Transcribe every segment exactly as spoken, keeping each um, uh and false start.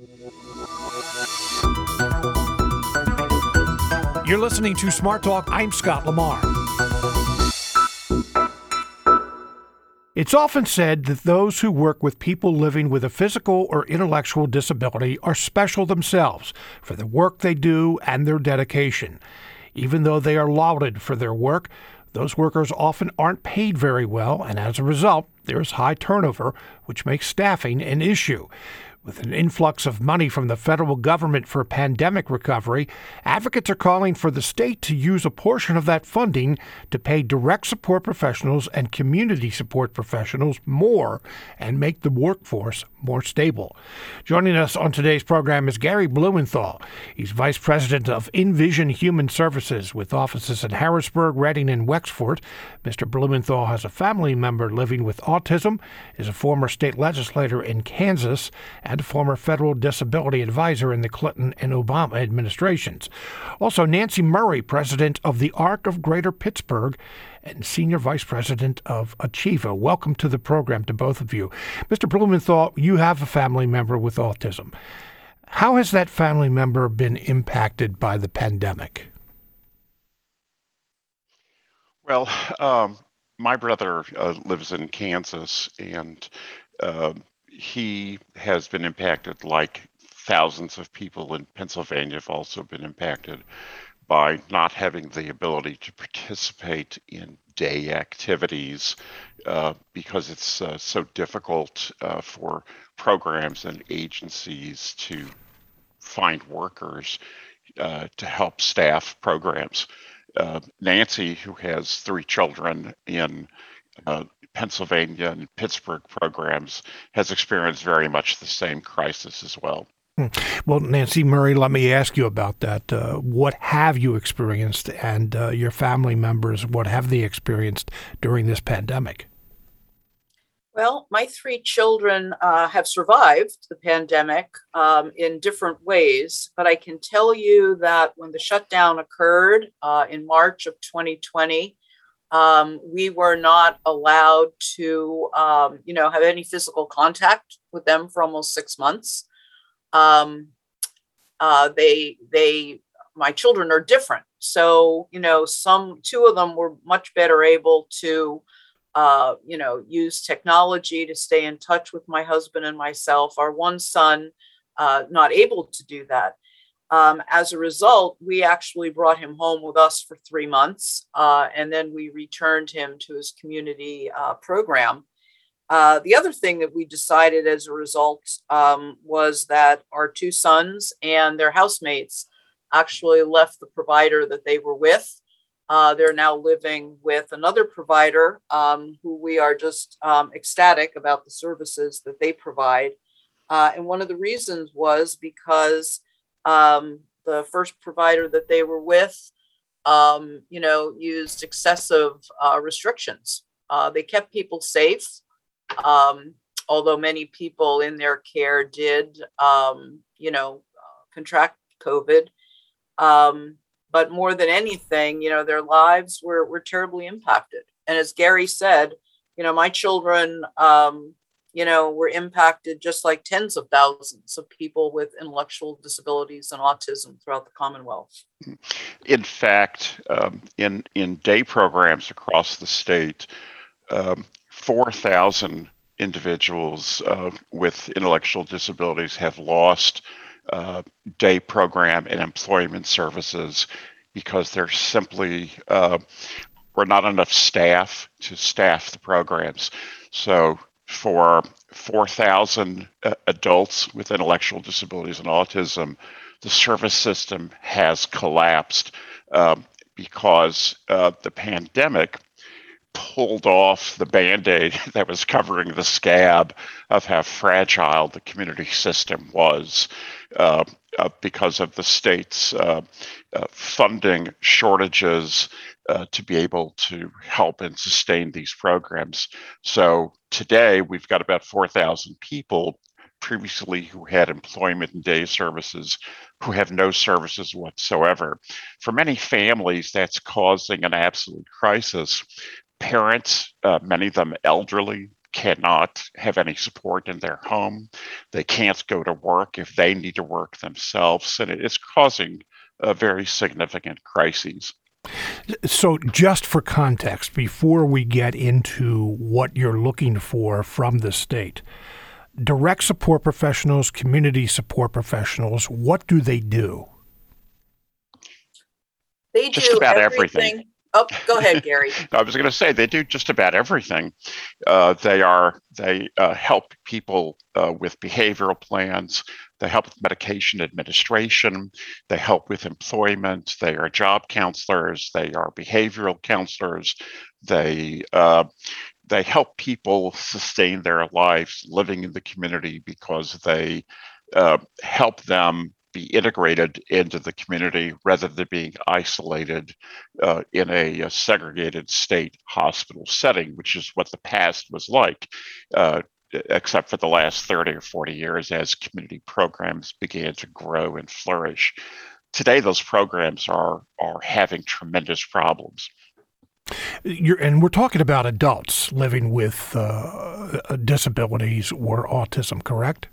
You're listening to Smart Talk. I'm Scott Lamar. It's often said that those who work with people living with a physical or intellectual disability are special themselves for the work they do and their dedication. Even though they are lauded for their work, those workers often aren't paid very well, and as a result, there is high turnover, which makes staffing an issue. With an influx of money from the federal government for pandemic recovery, advocates are calling for the state to use a portion of that funding to pay direct support professionals and community support professionals more and make the workforce more stable. Joining us on today's program is Gary Blumenthal. He's Vice President of Envision Human Services with offices in Harrisburg, Reading, and Wexford. Mister Blumenthal has a family member living with autism, is a former state legislator in Kansas, and a former federal disability advisor in the Clinton and Obama administrations. Also, Nancy Murray, president of the Arc of Greater Pittsburgh and senior vice president of Achieva. Welcome to the program to both of you. Mister Blumenthal, you have a family member with autism. How has that family member been impacted by the pandemic? Well, um, my brother uh, lives in Kansas, and uh, he has been impacted like thousands of people in Pennsylvania have also been impacted by not having the ability to participate in day activities uh, because it's uh, so difficult uh, for programs and agencies to find workers uh, to help staff programs. Uh, Nancy, who has three children in uh, Pennsylvania and Pittsburgh programs, has experienced very much the same crisis as well. Well, Nancy Murray, let me ask you about that. Uh, what have you experienced, and uh, your family members, what have they experienced during this pandemic? Well, my three children uh, have survived the pandemic um, in different ways, but I can tell you that when the shutdown occurred uh, in March of twenty twenty, um, we were not allowed to, um, you know, have any physical contact with them for almost six months. Um, uh, they, they, my children are different. So, you know, some, two of them were much better able to, uh, you know, use technology to stay in touch with my husband and myself. Our one son, uh, not able to do that. Um, as a result, we actually brought him home with us for three months. Uh, and then we returned him to his community, uh, program. Uh, the other thing that we decided as a result um, was that our two sons and their housemates actually left the provider that they were with. Uh, they're now living with another provider um, who we are just um, ecstatic about the services that they provide. Uh, and one of the reasons was because um, the first provider that they were with, um, you know, used excessive uh, restrictions. Uh, they kept people safe. Um, although many people in their care did, um, you know, uh, contract COVID. Um, but more than anything, you know, their lives were, were terribly impacted. And as Gary said, you know, my children, um, you know, were impacted just like tens of thousands of people with intellectual disabilities and autism throughout the Commonwealth. In fact, um, in, in day programs across the state, um, four thousand individuals uh, with intellectual disabilities have lost uh, day program and employment services because there simply uh, were not enough staff to staff the programs. So for four thousand uh, adults with intellectual disabilities and autism, the service system has collapsed uh, because uh, the pandemic pulled off the Band-Aid that was covering the scab of how fragile the community system was uh, uh, because of the state's uh, uh, funding shortages uh, to be able to help and sustain these programs. So today we've got about four thousand people previously who had employment and day services who have no services whatsoever. For many families, that's causing an absolute crisis. Parents, uh, many of them elderly, cannot have any support in their home. They can't go to work if they need to work themselves, and it is causing a very significant crises. So just for context, before we get into what you're looking for from the state, direct support professionals, community support professionals, what do they do? They Just do about everything. everything. Oh, go ahead, Gary. I was going to say they do just about everything. Uh, they are they uh, help people uh, with behavioral plans. They help with medication administration. They help with employment. They are job counselors. They are behavioral counselors. They uh, they help people sustain their lives living in the community because they uh, help them be integrated into the community rather than being isolated uh, in a, a segregated state hospital setting, which is what the past was like, uh, except for the last thirty or forty years as community programs began to grow and flourish. Today, those programs are, are having tremendous problems. You're, and we're talking about adults living with uh, disabilities or autism, correct?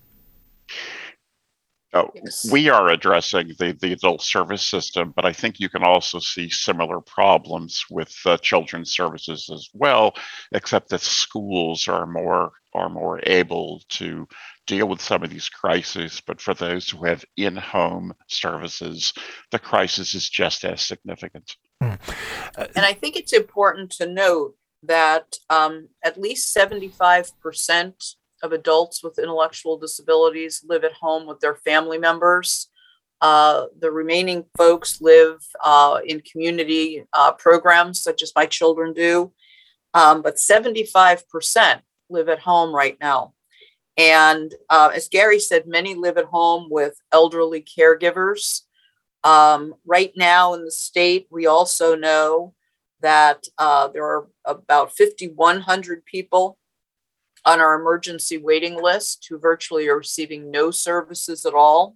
Oh, Yes. we are addressing the, the adult service system, but I think you can also see similar problems with uh, children's services as well, except that schools are more are more able to deal with some of these crises. But for those who have in-home services, the crisis is just as significant. Hmm. And I think it's important to note that um, at least seventy-five percent of adults with intellectual disabilities live at home with their family members. Uh, the remaining folks live uh, in community uh, programs, such as my children do. Um, but seventy-five percent live at home right now. And uh, as Gary said, many live at home with elderly caregivers. Um, right now in the state, we also know that uh, there are about fifty-one hundred people on our emergency waiting list who virtually are receiving no services at all.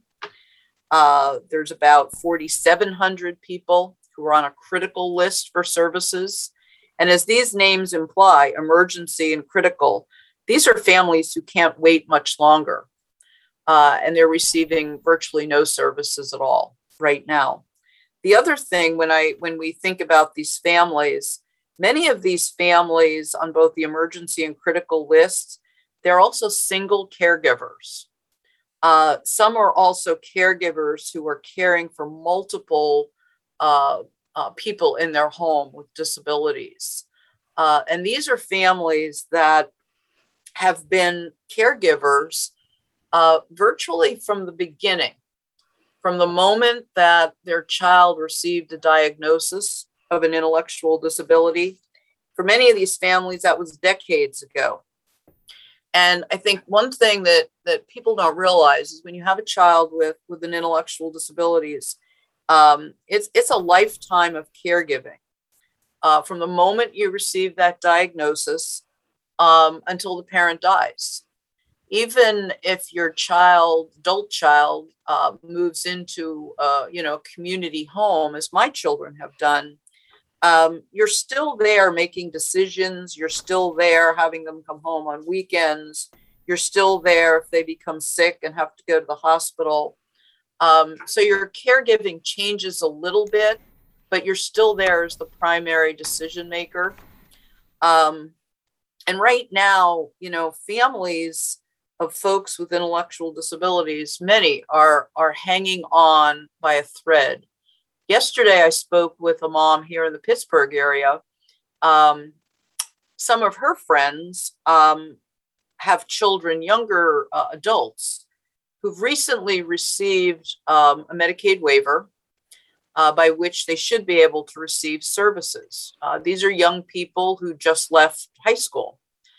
Uh, there's about forty-seven hundred people who are on a critical list for services. And as these names imply, emergency and critical, these are families who can't wait much longer. Uh, and they're receiving virtually no services at all right now. The other thing, when I when we think about these families, many of these families on both the emergency and critical lists, they're also single caregivers. Uh, some are also caregivers who are caring for multiple uh, uh, people in their home with disabilities. Uh, and these are families that have been caregivers uh, virtually from the beginning, from the moment that their child received a diagnosis of an intellectual disability. For many of these families, that was decades ago. And I think one thing that, that people don't realize is when you have a child with, with an intellectual disabilities, um, it's, it's a lifetime of caregiving. Uh, from the moment you receive that diagnosis um, until the parent dies. Even if your child, adult child, uh, moves into, uh, you know, a community home, as my children have done, Um, you're still there making decisions. You're still there having them come home on weekends. You're still there if they become sick and have to go to the hospital. Um, so your caregiving changes a little bit, but you're still there as the primary decision maker. Um, and right now, you know, families of folks with intellectual disabilities, many are, are hanging on by a thread. Yesterday, I spoke with a mom here in the Pittsburgh area. Um, some of her friends um, have children, younger uh, adults, who've recently received um, a Medicaid waiver uh, by which they should be able to receive services. Uh, these are young people who just left high school.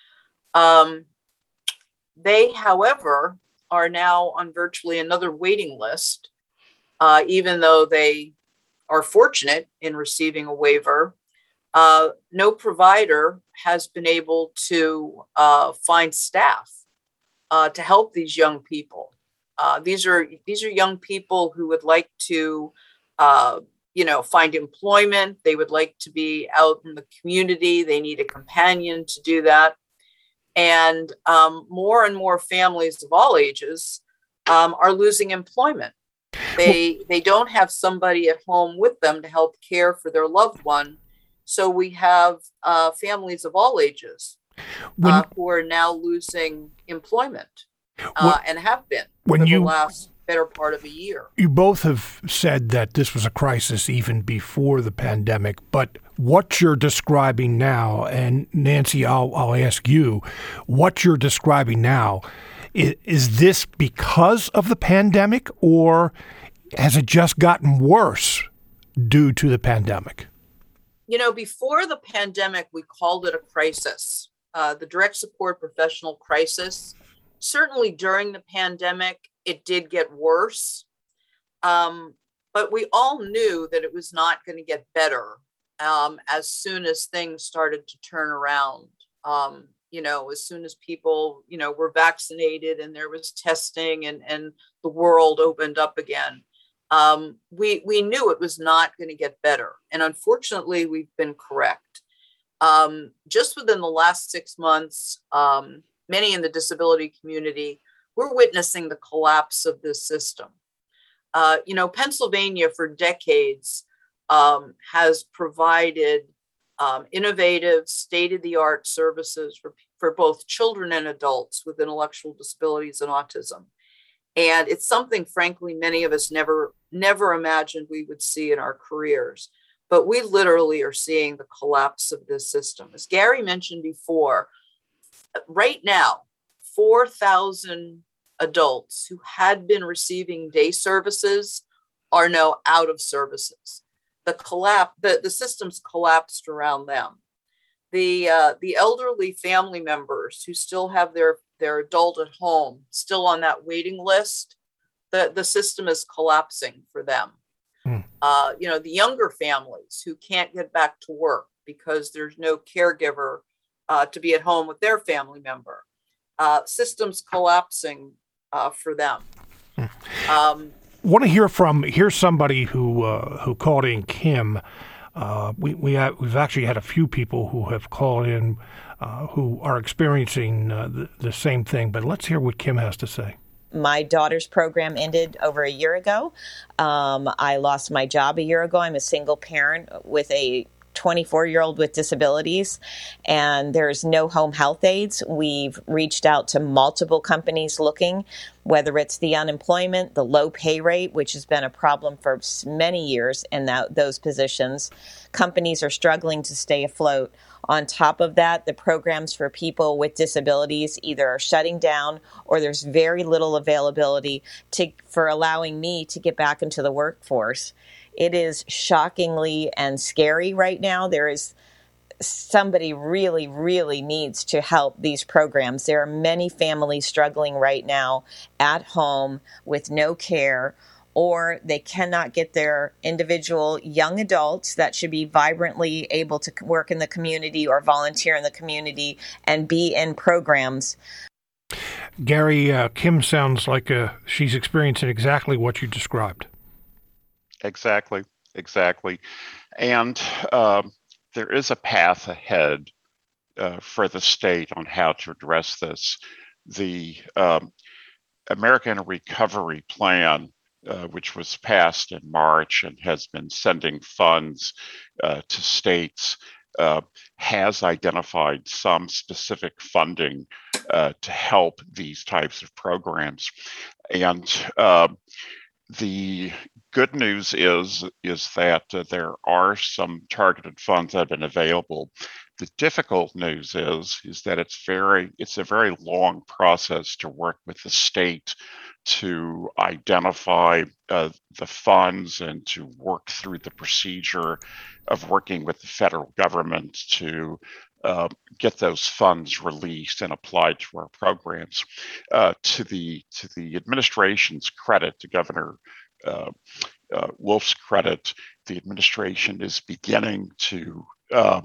Um, they, however, are now on virtually another waiting list, uh, even though they are fortunate in receiving a waiver. Uh, no provider has been able to uh, find staff uh, to help these young people. Uh, these are these are young people who would like to, uh, you know, find employment. They would like to be out in the community. They need a companion to do that. And um, more and more families of all ages um, are losing employment. They they don't have somebody at home with them to help care for their loved one. So we have uh, families of all ages When, uh, who are now losing employment uh, when, and have been when for you, the last better part of a year. You both have said that this was a crisis even before the pandemic, but what you're describing now, and Nancy, I'll, I'll ask you, what you're describing now, is, is this because of the pandemic, or has it just gotten worse due to the pandemic? You know, before the pandemic, we called it a crisis, uh, the direct support professional crisis. Certainly during the pandemic, it did get worse. Um, but we all knew that it was not going to get better um, as soon as things started to turn around. Um, you know, as soon as people, you know, were vaccinated and there was testing and, and the world opened up again. Um, we, we knew it was not going to get better. And unfortunately, we've been correct. Um, just within the last six months, um, many in the disability community, we're witnessing the collapse of this system. Uh, you know, Pennsylvania for decades um, has provided um, innovative, state-of-the-art services for, for both children and adults with intellectual disabilities and autism. And it's something, frankly, many of us never, never imagined we would see in our careers. But we literally are seeing the collapse of this system. As Gary mentioned before, right now, four thousand adults who had been receiving day services are now out of services. The collapse, the, the system's collapsed around them. The uh, the elderly family members who still have their, their adult at home, still on that waiting list, the, the system is collapsing for them. Hmm. Uh, you know, the younger families who can't get back to work because there's no caregiver uh, to be at home with their family member. Uh, systems collapsing uh, for them. Hmm. Um, Want to hear from here's somebody who uh, who called in, Kim. Uh, we we have, we've actually had a few people who have called in uh, who are experiencing uh, the, the same thing. But let's hear what Kim has to say. My daughter's program ended over a year ago. Um, I lost my job a year ago. I'm a single parent with a twenty-four-year-old with disabilities, and there's no home health aides. We've reached out to multiple companies looking, whether it's the unemployment, the low pay rate, which has been a problem for many years in that, those positions. Companies are struggling to stay afloat. On top of that, the programs for people with disabilities either are shutting down or there's very little availability to, for allowing me to get back into the workforce. It is shockingly and scary right now. There is somebody really, really needs to help these programs. There are many families struggling right now at home with no care, or they cannot get their individual young adults that should be vibrantly able to work in the community or volunteer in the community and be in programs. Gary, uh, Kim sounds like uh, she's experiencing exactly what you described. Exactly, exactly. And um, there is a path ahead uh, for the state on how to address this. The um, American Recovery Plan, uh, which was passed in March and has been sending funds uh, to states, uh, has identified some specific funding uh, to help these types of programs. And uh, the good news is, is that uh, there are some targeted funds that have been available. The difficult news is, is that it's very, it's a very long process to work with the state to identify uh, the funds and to work through the procedure of working with the federal government to uh, get those funds released and applied to our programs. Uh, to the to the administration's credit, to Governor uh, uh, Wolf's credit, the administration is beginning to uh,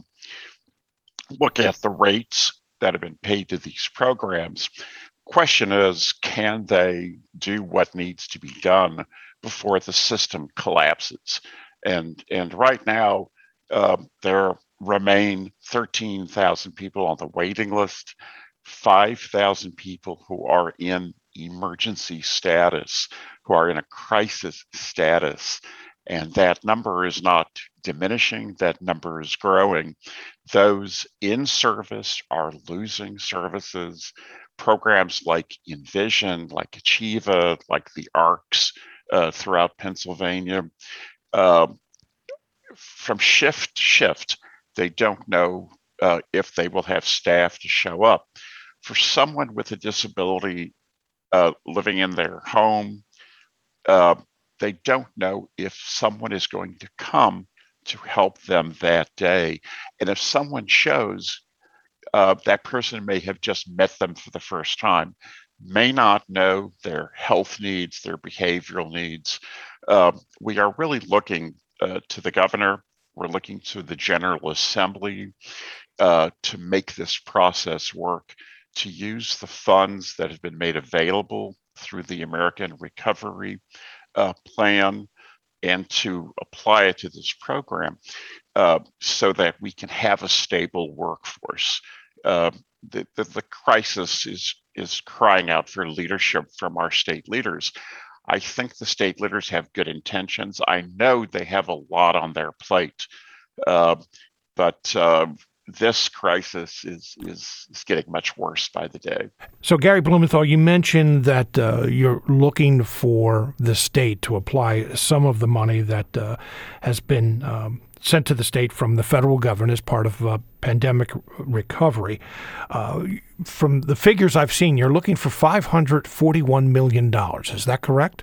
look at the rates that have been paid to these programs. Question is, can they do what needs to be done before the system collapses? And and right now, uh, there remain thirteen thousand people on the waiting list. five thousand people who are in emergency status, who are in a crisis status, and that number is not diminishing, that number is growing. Those in service are losing services. Programs like Envision, like Achieva, like the ARCs uh, throughout Pennsylvania, uh, from shift to shift, they don't know uh, if they will have staff to show up. For someone with a disability uh, living in their home, uh, they don't know if someone is going to come to help them that day. And if someone shows, uh, that person may have just met them for the first time, may not know their health needs, their behavioral needs. Uh, we are really looking uh, to the governor, we're looking to the General Assembly uh, to make this process work, to use the funds that have been made available through the American Recovery uh, Plan and to apply it to this program uh, so that we can have a stable workforce. Uh, the, the, the crisis is, is crying out for leadership from our state leaders. I think the state leaders have good intentions. I know they have a lot on their plate, uh, but uh, this crisis is, is is getting much worse by the day. So, Gary Blumenthal, you mentioned that uh, you're looking for the state to apply some of the money that uh, has been um, sent to the state from the federal government as part of uh, pandemic recovery. Uh, from the figures I've seen, you're looking for five hundred forty-one million dollars. Is that correct?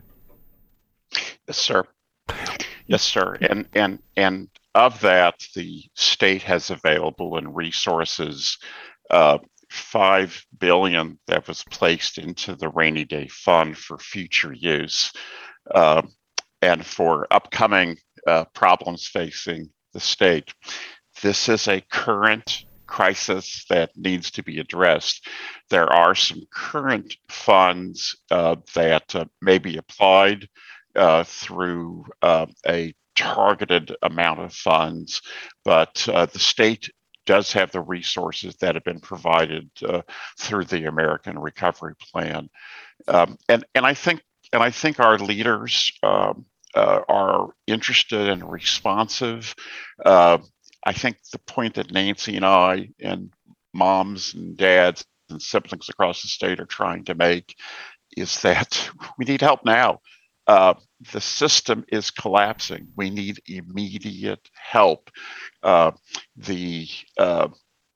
Yes, sir. Yes, sir. And and and of that, the state has available in resources uh, five billion dollars that was placed into the rainy day fund for future use uh, and for upcoming uh, problems facing the state. This is a current crisis that needs to be addressed. There are some current funds uh, that uh, may be applied uh, through uh, a targeted amount of funds, but uh, the state does have the resources that have been provided uh, through the American Recovery Plan, um, and and I think and I think our leaders um, uh, are interested and responsive. Uh, I think the point that Nancy and I and moms and dads and siblings across the state are trying to make is that we need help now. Uh, the system is collapsing. We need immediate help. Uh, the uh,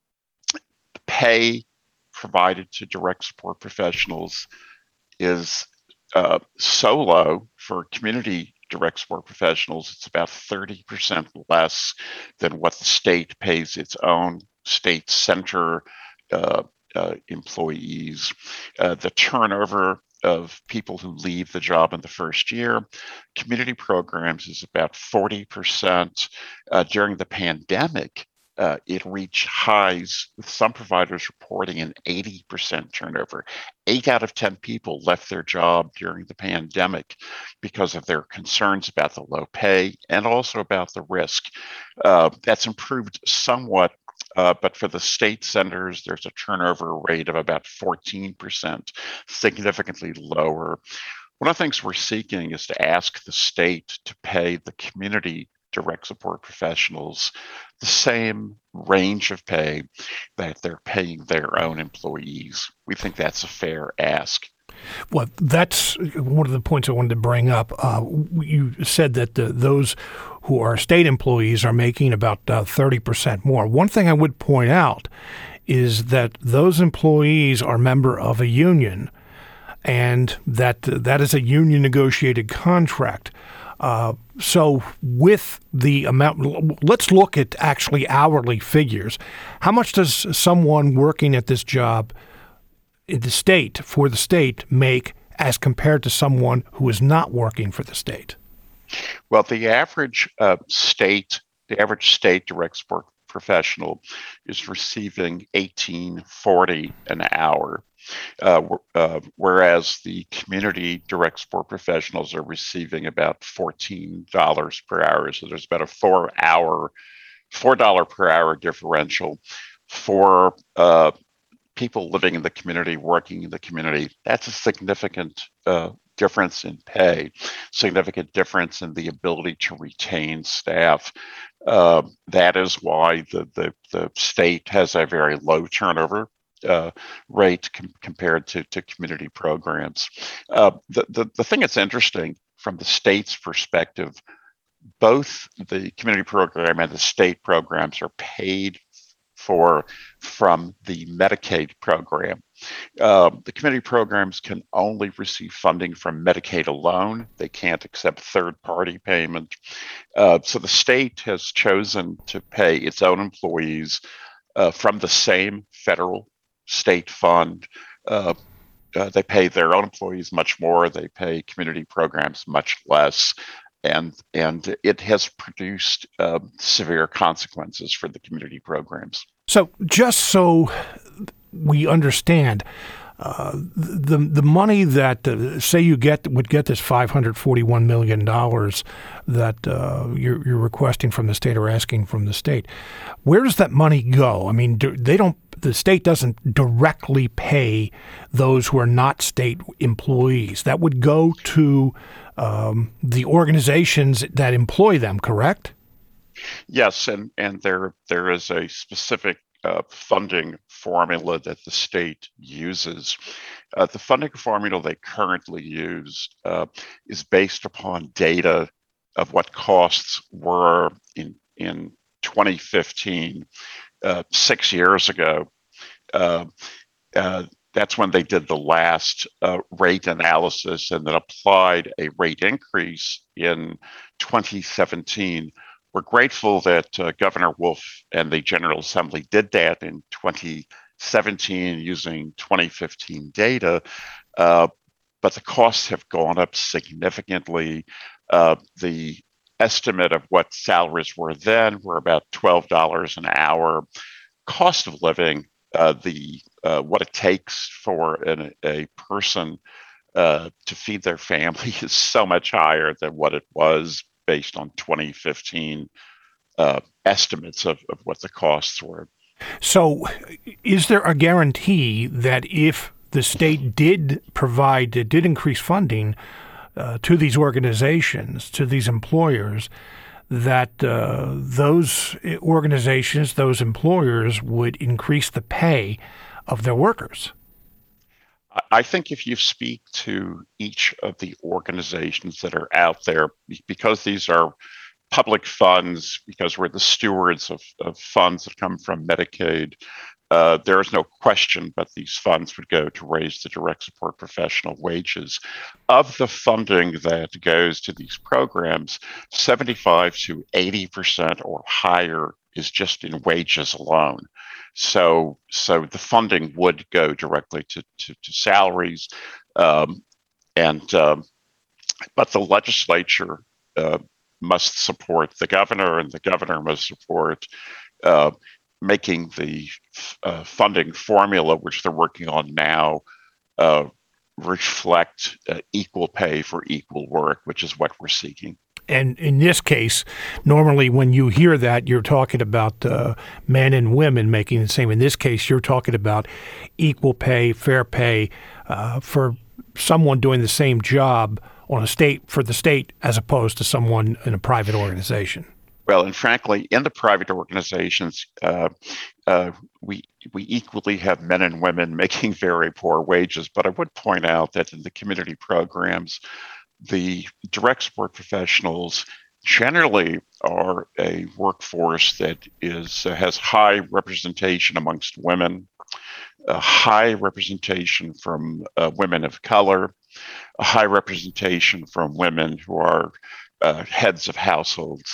pay provided to direct support professionals is uh, so low for community direct support professionals. It's about thirty percent less than what the state pays its own state center uh, uh, employees. Uh, the turnover of people who leave the job in the first year. Community programs is about forty percent. Uh, during the pandemic, uh, it reached highs with some providers reporting an eighty percent turnover. Eight out of ten people left their job during the pandemic because of their concerns about the low pay and also about the risk. Uh, that's improved somewhat. Uh, but for the state centers, there's a turnover rate of about fourteen percent, significantly lower. One of the things we're seeking is to ask the state to pay the community direct support professionals the same range of pay that they're paying their own employees. We think that's a fair ask. Well, that's one of the points I wanted to bring up. Uh, you said that the, those who are state employees are making about uh, thirty percent more. One thing I would point out is that those employees are member of a union, and that uh, that is a union negotiated contract. Uh, so with the amount, let's look at actually hourly figures. How much does someone working at this job in the state, for the state, make as compared to someone who is not working for the state? Well, the average uh, state, the average state direct support professional is receiving eighteen forty an hour, uh, uh, whereas the community direct support professionals are receiving about fourteen dollars per hour. So there's about a four hour, four dollar per hour differential for uh, people living in the community, working in the community, that's a significant uh, difference in pay, significant difference in the ability to retain staff. Uh, that is why the, the, the state has a very low turnover uh, rate com- compared to, to community programs. Uh, the, the, the thing that's interesting from the state's perspective, both the community program and the state programs are paid for from the Medicaid program. Uh, the community programs can only receive funding from Medicaid alone. They can't accept third-party payment. Uh, so the state has chosen to pay its own employees uh, from the same federal state fund. Uh, uh, they pay their own employees much more. They pay community programs much less. And and it has produced uh, severe consequences for the community programs. So just so we understand, uh, the the money that uh, say you get would get this five hundred forty-one million dollars that uh, you're, you're requesting from the state or asking from the state, where does that money go? I mean, do, they don't. The state doesn't directly pay those who are not state employees. That would go to um, the organizations that employ them, correct? Yes, and, and there there is a specific uh, funding formula that the state uses. Uh, the funding formula they currently use uh, is based upon data of what costs were in, in twenty fifteen. Uh, six years ago, uh, uh, that's when they did the last uh, rate analysis and then applied a rate increase in twenty seventeen. We're grateful that uh, Governor Wolf and the General Assembly did that in twenty seventeen using twenty fifteen data, uh, but the costs have gone up significantly. Uh, the estimate of what salaries were then were about twelve dollars an hour. Cost of living, uh, the uh, what it takes for an, a person uh, to feed their family is so much higher than what it was based on twenty fifteen uh, estimates of, of what the costs were. So is there a guarantee that if the state did provide, did increase funding Uh, to these organizations, to these employers, that uh, those organizations, those employers would increase the pay of their workers? I think if you speak to each of the organizations that are out there, because these are public funds, because we're the stewards of, of funds that come from Medicaid, Uh, there is no question but these funds would go to raise the direct support professional wages. Of the funding that goes to these programs, seventy-five to eighty percent or higher is just in wages alone. So, so the funding would go directly to, to, to salaries. Um, and um, but the legislature uh, must support the governor, and the governor must support uh, making the uh, funding formula, which they're working on now, uh, reflect uh, equal pay for equal work, which is what we're seeking. And in this case, normally when you hear that, you're talking about uh, men and women making the same. In this case, you're talking about equal pay, fair pay uh, for someone doing the same job on a state for the state as opposed to someone in a private organization. Well, and frankly, in the private organizations, uh, uh, we we equally have men and women making very poor wages. But I would point out that in the community programs, the direct support professionals generally are a workforce that is uh, has high representation amongst women, a high representation from uh, women of color, a high representation from women who are uh, heads of households.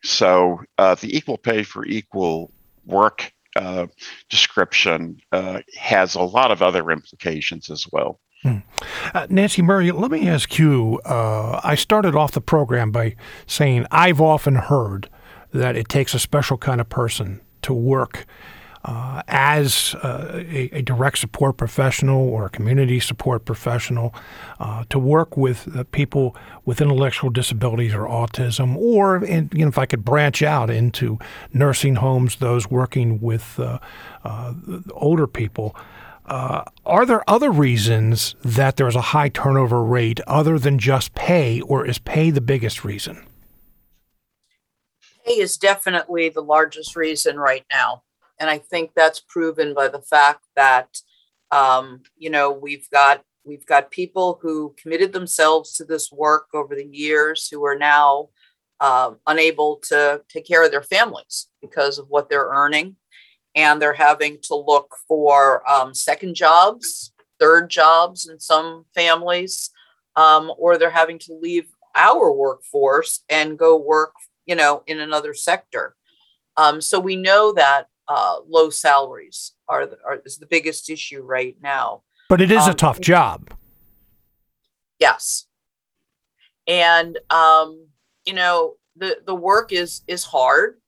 So uh, the equal pay for equal work uh, description uh, has a lot of other implications as well. Hmm. Uh, Nancy Murray, let me ask you, uh, I started off the program by saying I've often heard that it takes a special kind of person to work uh, as uh, a, a direct support professional or a community support professional, uh, to work with uh, people with intellectual disabilities or autism, or in, you know, if I could branch out into nursing homes, those working with uh, uh, older people. Uh, are there other reasons that there's a high turnover rate other than just pay, or is pay the biggest reason? Pay is definitely the largest reason right now. And I think that's proven by the fact that, um, you know, we've got we've got people who committed themselves to this work over the years who are now uh, unable to take care of their families because of what they're earning. And they're having to look for um, second jobs, third jobs in some families, um, or they're having to leave our workforce and go work, you know, in another sector. Um, so we know that uh, low salaries are, the, are is the biggest issue right now. But it is um, a tough job. Yes, and um, you know the the work is is hard.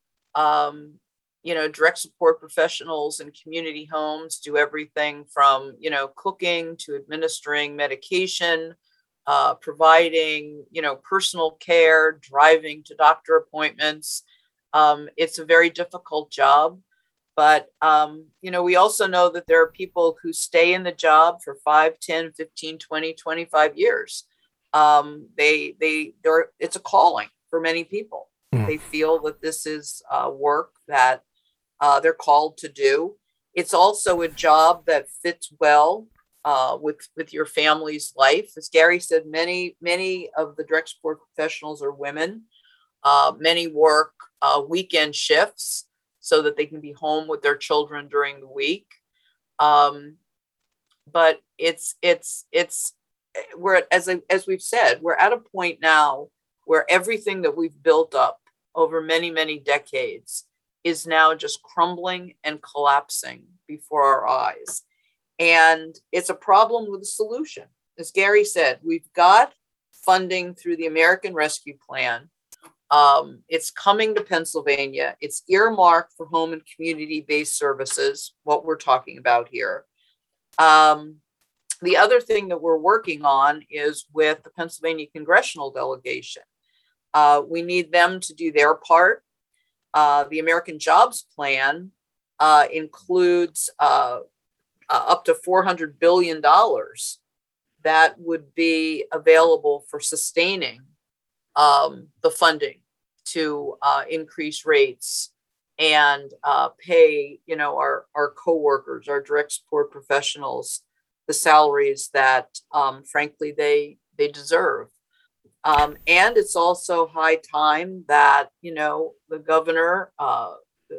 Um, you know, direct support professionals in community homes do everything from, you know, cooking to administering medication, uh, providing, you know, personal care, driving to doctor appointments. Um, it's a very difficult job. But, um, you know, we also know that there are people who stay in the job for five, ten, fifteen, twenty, twenty-five years. Um, they, they, they're, it's a calling for many people. Mm. They feel that this is uh, work that Uh, they're called to do. It's also a job that fits well uh, with with your family's life. As Gary said, many many of the direct support professionals are women. Uh, many work uh, weekend shifts so that they can be home with their children during the week. Um, but it's it's it's we're as I, as we've said, we're at a point now where everything that we've built up over many many decades is now just crumbling and collapsing before our eyes. And it's a problem with a solution. As Gary said, we've got funding through the American Rescue Plan. Um, it's coming to Pennsylvania. It's earmarked for home and community-based services, what we're talking about here. Um, the other thing that we're working on is with the Pennsylvania congressional delegation. Uh, we need them to do their part. Uh, the American Jobs Plan uh, includes uh, uh, up to four hundred billion dollars that would be available for sustaining um, the funding to uh, increase rates and uh, pay, you know, our, our coworkers, our direct support professionals, the salaries that, um, frankly, they they deserve. Um, and it's also high time that, you know, the governor uh,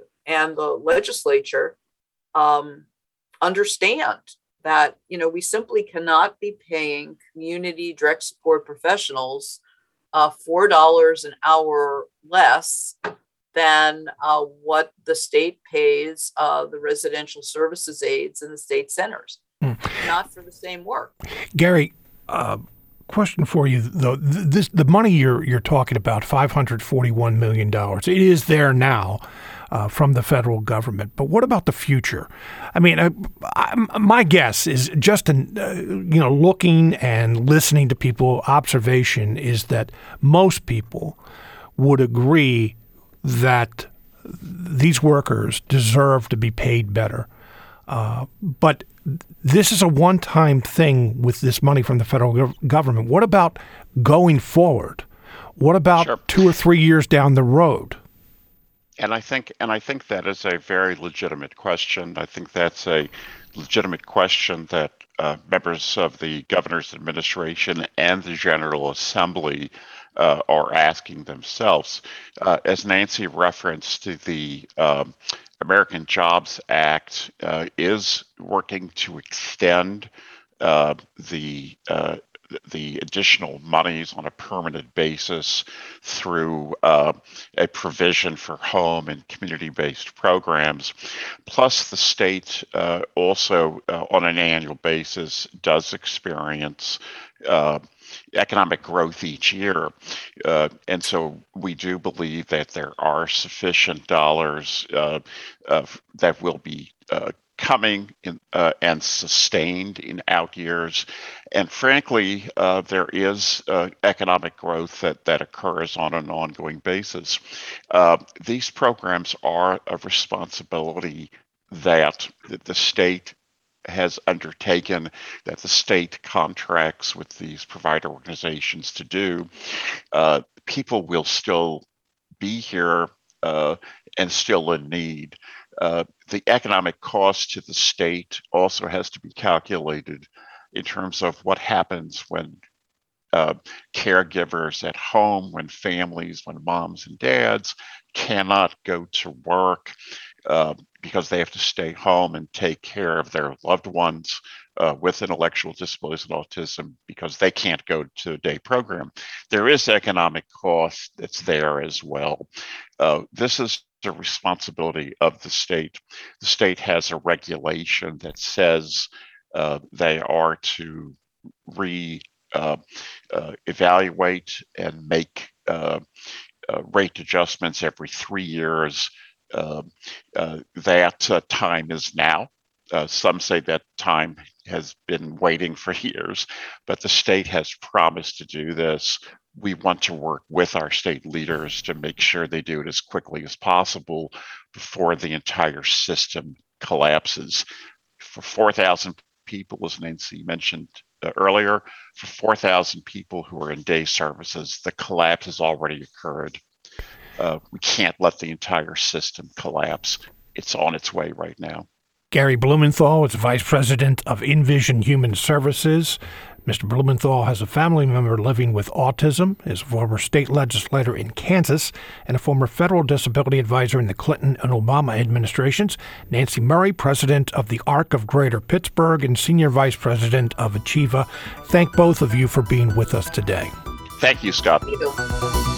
and the legislature um, understand that, you know, we simply cannot be paying community direct support professionals uh, four dollars an hour less than uh, what the state pays uh, the residential services aides in the state centers, mm. not for the same work. Gary, uh question for you though: this the money you're you're talking about, five hundred forty-one million dollars. It is there now uh, from the federal government, but what about the future? I mean, I, I, my guess is just in uh, you know looking and listening to people, observation is that most people would agree that these workers deserve to be paid better. Uh, but this is a one-time thing with this money from the federal gov- government. What about going forward? What about sure. two or three years down the road? And I think, and I think that is a very legitimate question. I think that's a legitimate question that uh, members of the governor's administration and the General Assembly uh, are asking themselves. Uh, as Nancy referenced, to the um, American Jobs Act uh, is working to extend uh, the uh, the additional monies on a permanent basis through uh, a provision for home and community-based programs. Plus, the state uh, also, uh, on an annual basis, does experience uh, economic growth each year. Uh, and so we do believe that there are sufficient dollars uh, uh, that will be uh, coming in, uh, and sustained in out years. And frankly, uh, there is uh, economic growth that, that occurs on an ongoing basis. Uh, these programs are a responsibility that the state has undertaken, that the state contracts with these provider organizations to do, uh, people will still be here uh, and still in need. Uh, the economic cost to the state also has to be calculated in terms of what happens when uh, caregivers at home, when families, when moms and dads cannot go to work uh, because they have to stay home and take care of their loved ones uh, with intellectual disabilities and autism because they can't go to a day program. There is economic cost that's there as well. Uh, this is the responsibility of the state. The state has a regulation that says uh, they are to re uh, uh, evaluate and make uh, uh, rate adjustments every three years. Uh, uh, that uh, time is now. Uh, some say that time has been waiting for years, but the state has promised to do this. We want to work with our state leaders to make sure they do it as quickly as possible before the entire system collapses. For four thousand people, as Nancy mentioned uh, earlier, for four thousand people who are in day services, the collapse has already occurred. Uh, we can't let the entire system collapse. It's on its way right now. Gary Blumenthal is Vice President of Envision Human Services. Mister Blumenthal has a family member living with autism, is a former state legislator in Kansas, and a former federal disability advisor in the Clinton and Obama administrations. Nancy Murray, President of the ARC of Greater Pittsburgh and Senior Vice President of Achieva. Thank both of you for being with us today. Thank you, Scott. Thank you.